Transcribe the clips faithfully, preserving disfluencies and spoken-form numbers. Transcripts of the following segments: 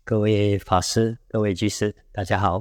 各位法师、各位居士，大家好。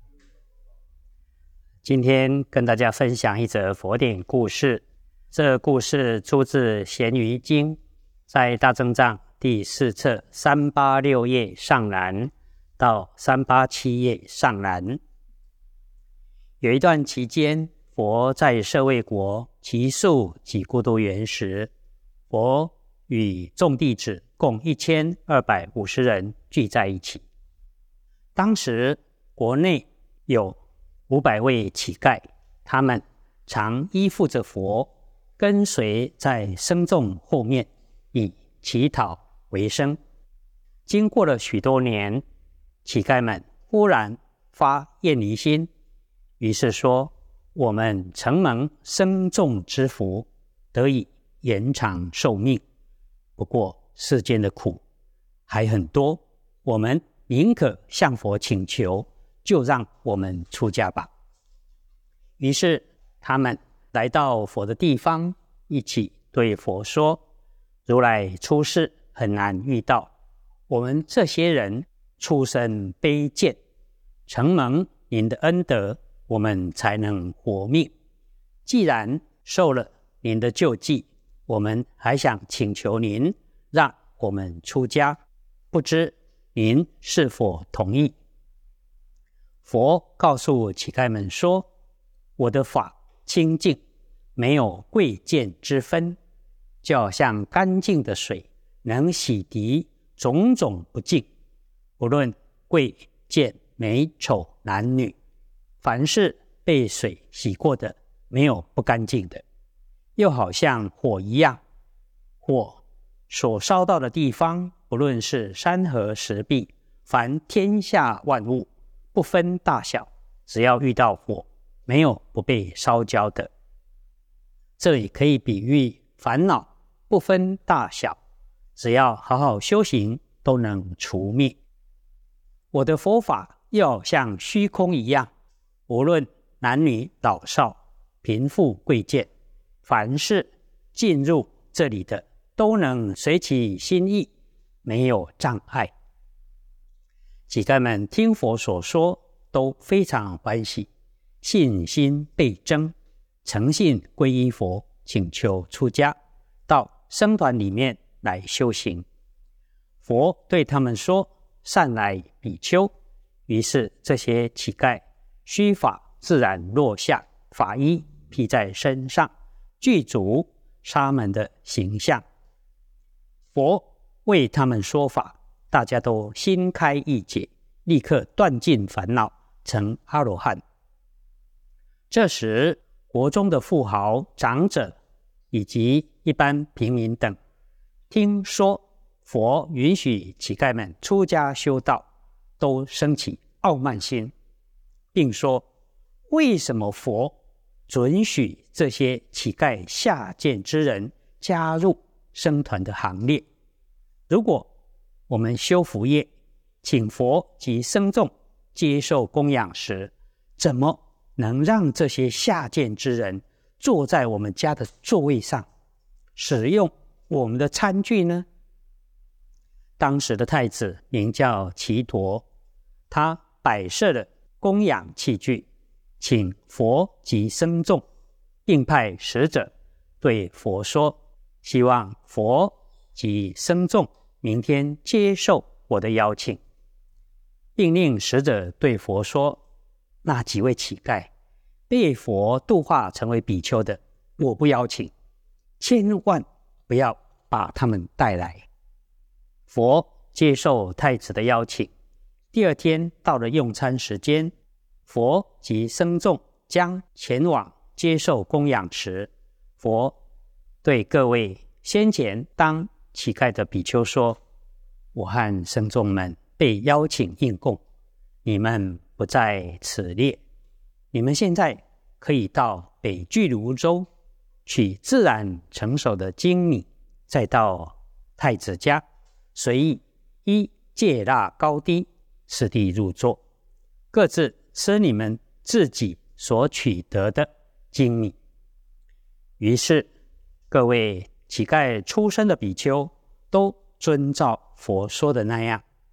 今天跟大家分享一则佛典故事。这故事出自《咸鱼经》，在大正藏第四册三八六页上栏到三八七页上栏。有一段期间，佛在舍卫国祇树给孤独园时，佛与众弟子共一千二百五十人聚在一起。当时国内有五百位乞丐，他们常依附着佛，跟随在僧众后面，以乞讨为生。经过了许多年，乞丐们忽然发厌离心，于是说：我们承蒙僧众之福，得以延长寿命。不过世间的苦还很多，我们宁可向佛请求，就让我们出家吧。于是他们来到佛的地方，一起对佛说：如来出世很难遇到，我们这些人出身卑贱，承蒙您的恩德，我们才能活命。既然受了您的救济，我们还想请求您让我们出家，不知您是否同意？佛告诉乞丐们说：我的法清净，没有贵贱之分，就好像干净的水，能洗涤种种不净，不论贵贱美丑男女，凡是被水洗过的，没有不干净的。又好像火一样，火所烧到的地方，不论是山河石壁，凡天下万物，不分大小，只要遇到火，没有不被烧焦的。这里可以比喻烦恼不分大小，只要好好修行，都能除灭。我的佛法又好像虚空一样，无论男女老少，贫富贵贱，凡是进入这里的，都能随其心意，没有障碍。乞丐们听佛所说，都非常欢喜，信心倍增，诚信皈依佛，请求出家，到僧团里面来修行。佛对他们说：善来比丘。于是这些乞丐须发自然落下，法衣披在身上，具足沙门的形象。佛为他们说法，大家都心开意解，立刻断尽烦恼，成阿罗汉。这时国中的富豪、长者以及一般平民等，听说佛允许乞丐们出家修道，都生起傲慢心，并说：为什么佛准许这些乞丐下贱之人加入僧团的行列？如果我们修福业，请佛及僧众接受供养时，怎么能让这些下贱之人坐在我们家的座位上，使用我们的餐具呢？当时的太子名叫祇陀，他摆设了供养器具，请佛及僧众，并派使者对佛说：希望佛及僧众明天接受我的邀请，并令使者对佛说：那几位乞丐被佛度化成为比丘的，我不邀请，千万不要把他们带来。佛接受太子的邀请，第二天到了用餐时间，佛及僧众将前往接受供养时，佛对各位先前当乞丐的比丘说：我和僧众们被邀请应供，你们不在此列，你们现在可以到北俱卢洲取自然成熟的精米，再到太子家随意依戒腊高低次第入座，各自吃你们自己所取得的精米。于是各位乞丐出身的比丘都遵照佛说的那样，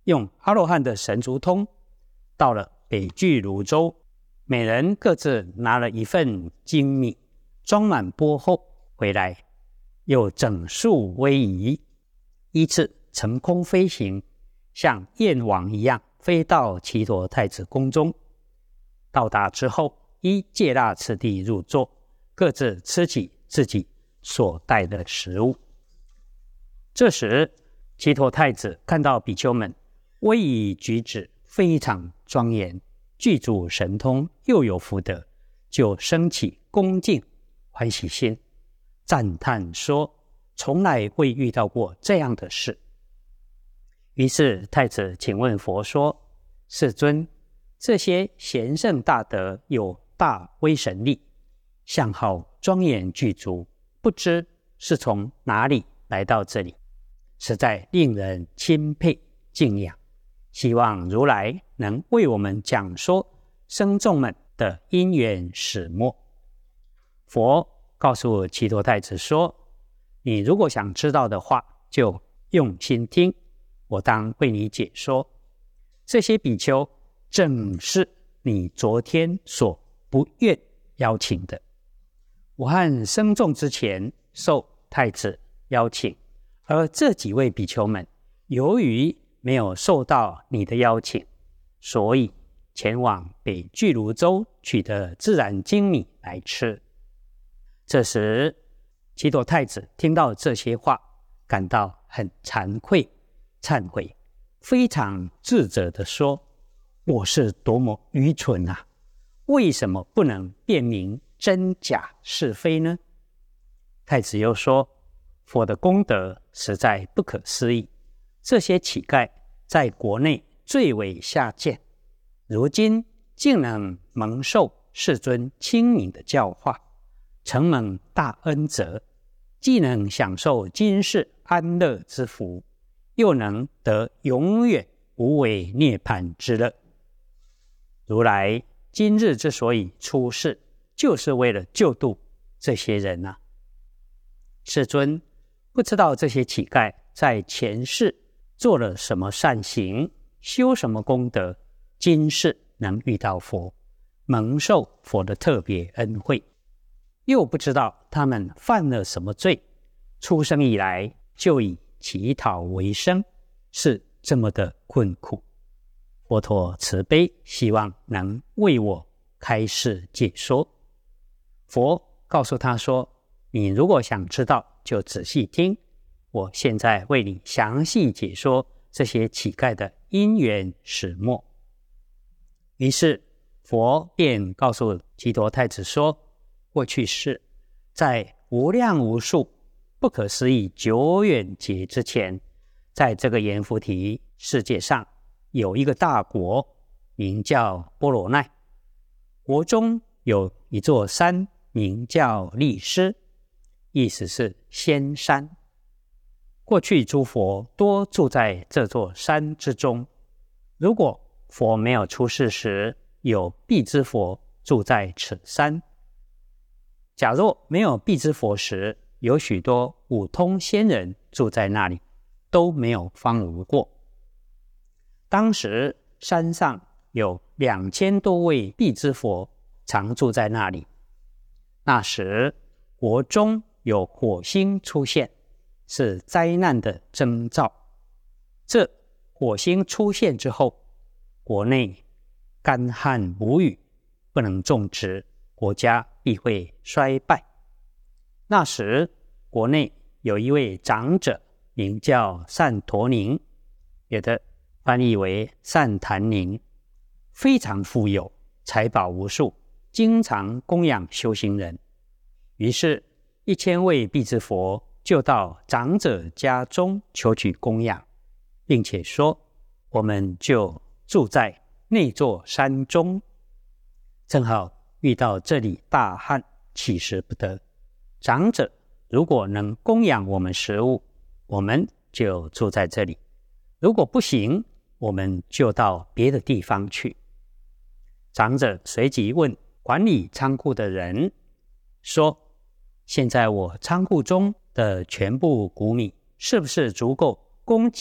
用阿罗汉的神足通，到了北俱泸州，每人各自拿了一份精米，装满钵后回来，又整束威仪，依次乘空飞行，像燕王一样飞到祇陀太子宫中。到达之后，依戒腊次第入座，各自吃起自己所带的食物。这时祇陀太子看到比丘们威仪举止非常庄严，具足神通，又有福德，就生起恭敬欢喜心，赞叹说：从来未遇到过这样的事。于是太子请问佛说：世尊，这些贤圣大德有大威神力，相好庄严具足，不知是从哪里来到这里，实在令人钦佩敬仰，希望如来能为我们讲说僧众们的因缘始末。佛告诉祇陀太子说：你如果想知道的话，就用心听，我当为你解说。这些比丘正是你昨天所不愿邀请的。我和僧众之前受太子邀请，而这几位比丘们由于没有受到你的邀请，所以前往北俱泸州取得自然精米来吃。这时祇陀太子听到这些话，感到很惭愧忏悔，非常自责地说：我是多么愚蠢啊！为什么不能辨明真假是非呢？太子又说：佛的功德实在不可思议，这些乞丐在国内最为下贱，如今竟能蒙受世尊亲明的教化，承蒙大恩泽，既能享受今世安乐之福，又能得永远无为涅槃之乐。如来今日之所以出世，就是为了救度这些人啊！世尊不知道这些乞丐在前世做了什么善行，修什么功德，今世能遇到佛，蒙受佛的特别恩惠，又不知道他们犯了什么罪，出生以来就以乞讨为生，是这么的困苦。佛陀慈悲，希望能为我开示解说。佛告诉他说：你如果想知道，就仔细听，我现在为你详细解说这些乞丐的因缘始末。于是佛便告诉祇陀太子说：过去世，在无量无数不可思议久远劫之前，在这个阎浮提世界上有一个大国，名叫波罗奈。国中有一座山，名叫利施，意思是仙山。过去诸佛多住在这座山之中。如果佛没有出世时，有辟支佛住在此山；假若没有辟支佛时，有许多五通仙人住在那里，都没有荒芜过。当时山上有两千多位辟支佛常住在那里。那时国中有火星出现，是灾难的征兆。这火星出现之后，国内干旱无雨，不能种植，国家必会衰败。那时国内有一位长者，名叫善陀宁，有的翻译为善檀宁，非常富有，财宝无数，经常供养修行人。于是一千位辟支佛就到长者家中求取供养，并且说：我们就住在那座山中，正好遇到这里大旱，乞食不得。长者如果能供养我们食物，我们就住在这里；如果不行，我们就到别的地方去。长者随即问管理仓库的人说：现在我仓库中的全部谷米是不是足够供给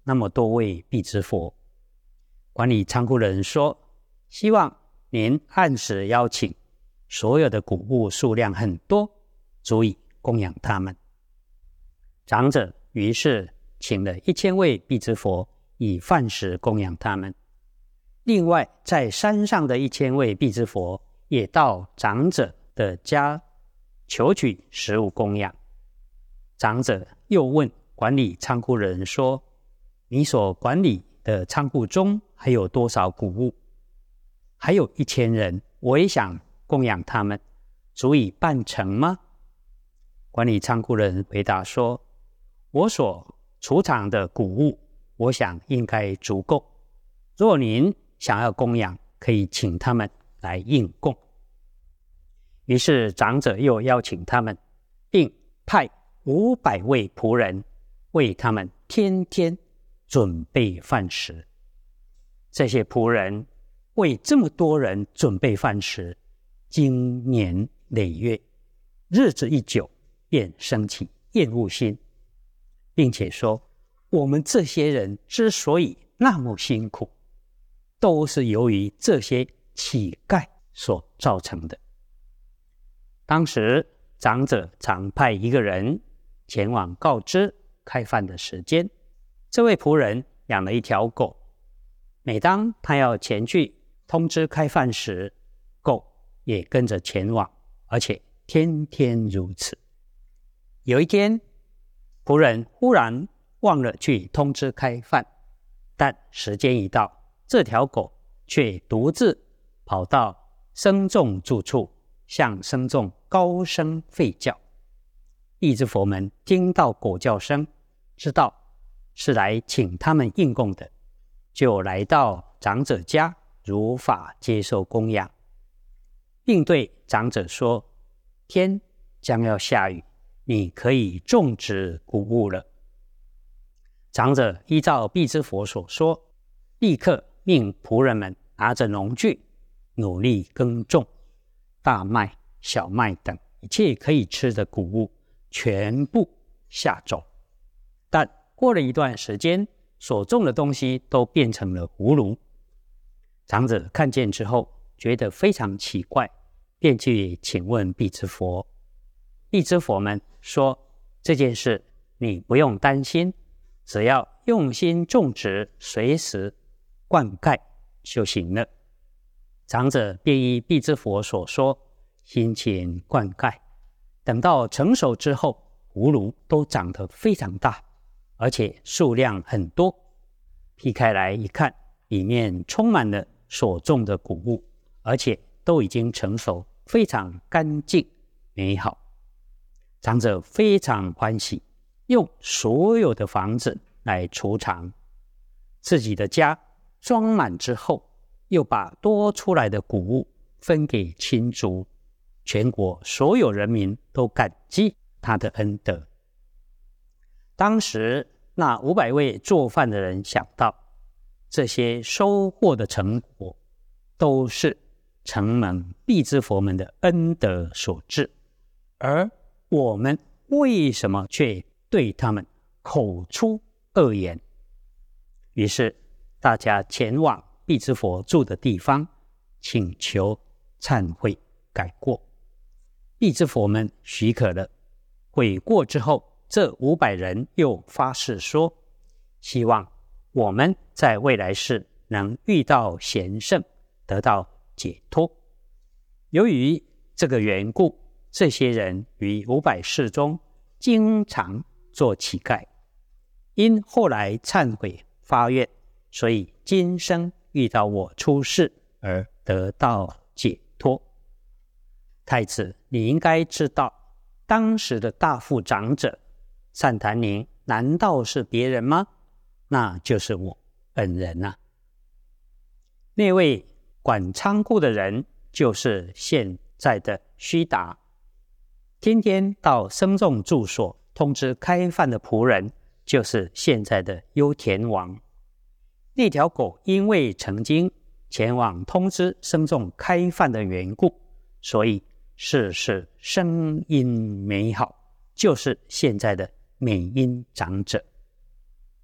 那么多位必支佛。管理仓库的人说，希望您按时邀请，所有的谷物数量很多，足以供养他们。长者于是请了一千位必支佛，以饭食供养他们。另外在山上的一千位必支佛也到长者的家求取食物供养。长者又问管理仓库的人说，你所管理的仓库中还有多少谷物？还有一千人，我也想供养他们，足以办成吗？管理仓库的人回答说，我所储藏的谷物，我想应该足够。若您想要供养，可以请他们来应供。于是长者又邀请他们，并派五百位仆人为他们天天准备饭食。这些仆人为这么多人准备饭食，经年累月，日子一久，便生起厌恶心，并且说，我们这些人之所以那么辛苦，都是由于这些乞丐所造成的。当时长者常派一个人前往告知开饭的时间。这位仆人养了一条狗，每当他要前去通知开饭时，狗也跟着前往，而且天天如此。有一天，仆人忽然忘了去通知开饭，但时间一到，这条狗却独自跑到僧众住处，向僧众高声吠叫。必支佛们听到狗叫声，知道是来请他们应供的，就来到长者家如法接受供养，并对长者说，天将要下雨，你可以种植谷物了。长者依照必支佛所说，立刻命仆人们拿着农具努力耕种，大麦、小麦等一切可以吃的谷物全部下种。但过了一段时间，所种的东西都变成了葫芦。长者看见之后，觉得非常奇怪，便去请问必支佛。必支佛们说，这件事你不用担心，只要用心种植，随时灌溉就行了。长者便依必支佛所说，辛勤灌溉，等到成熟之后，葫芦都长得非常大，而且数量很多。劈开来一看，里面充满了所种的谷物，而且都已经成熟，非常干净美好。长者非常欢喜，用所有的房子来储藏。自己的家装满之后，又把多出来的谷物分给亲族，全国所有人民都感激他的恩德。当时那五百位做饭的人想到，这些收获的成果都是承蒙必支佛们的恩德所致，而我们为什么却对他们口出恶言？于是大家前往必支佛住的地方，请求忏悔改过。必支佛们许可了。悔过之后，这五百人又发誓说，希望我们在未来世能遇到贤圣，得到解脱。由于这个缘故，这些人于五百世中经常做乞丐，因后来忏悔发愿，所以今生遇到我出世而得到解脱。太子，你应该知道，当时的大富长者善檀宁难道是别人吗？那就是我本人啊。那位管仓库的人就是现在的须达，天天到僧众住所通知开饭的仆人就是现在的优田王。那条狗因为曾经前往通知僧众开饭的缘故，所以世世声音美好，就是现在的美音长者。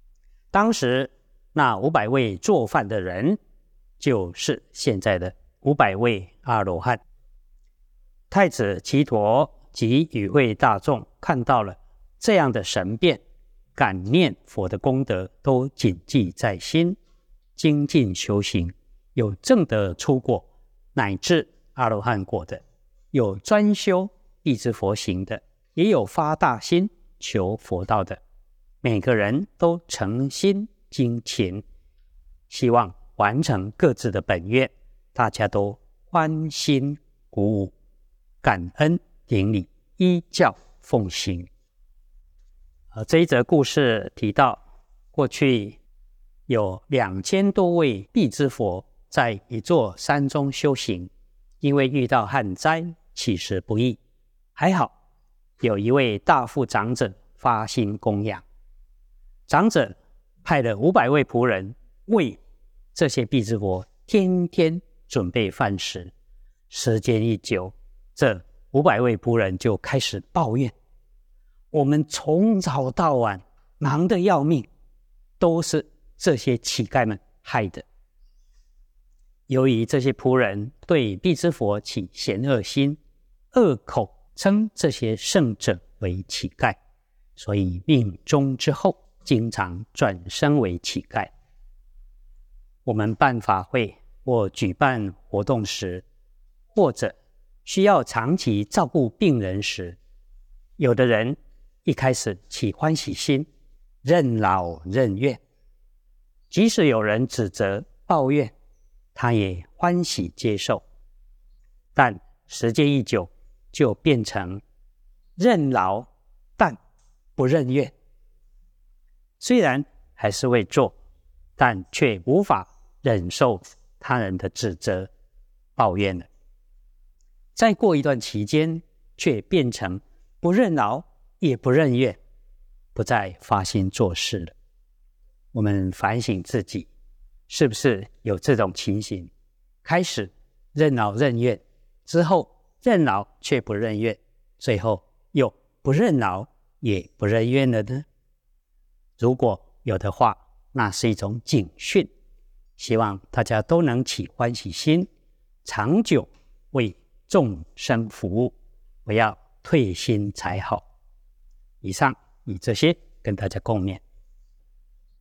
当时那五百位做饭的人，就是现在的五百位阿罗汉。太子祇陀及与会大众看到了这样的神变，感念佛的功德都谨记在心，精进修行，有证得出果乃至阿罗汉果的，有专修地支佛行的，也有发大心求佛道的，每个人都诚心精勤，希望完成各自的本愿，大家都欢欣鼓舞，感恩顶礼，依教奉行。呃，这一则故事提到，过去有两千多位地支佛在一座山中修行，因为遇到旱灾，起食不易，还好有一位大富长者发心供养，长者派了五百位仆人为这些地支佛天天准备饭食。时间一久，这五百位仆人就开始抱怨，我们从早到晚忙得要命，都是这些乞丐们害的。由于这些仆人对地支佛起嫌恶心，恶口称这些圣者为乞丐，所以命终之后经常转生为乞丐。我们办法会或举办活动时，或者需要长期照顾病人时，有的人一开始起欢喜心，任劳任怨，即使有人指责抱怨，他也欢喜接受，但时间一久，就变成任劳但不任怨。虽然还是会做，但却无法忍受他人的指责抱怨了。再过一段期间，却变成不任劳也不任怨，不再发心做事了。我们反省自己，是不是有这种情形？开始任劳任怨，之后任劳却不任怨，最后又不任劳也不任怨了呢？如果有的话，那是一种警讯，希望大家都能起欢喜心，长久为众生服务，不要退心才好。以上以这些跟大家共勉。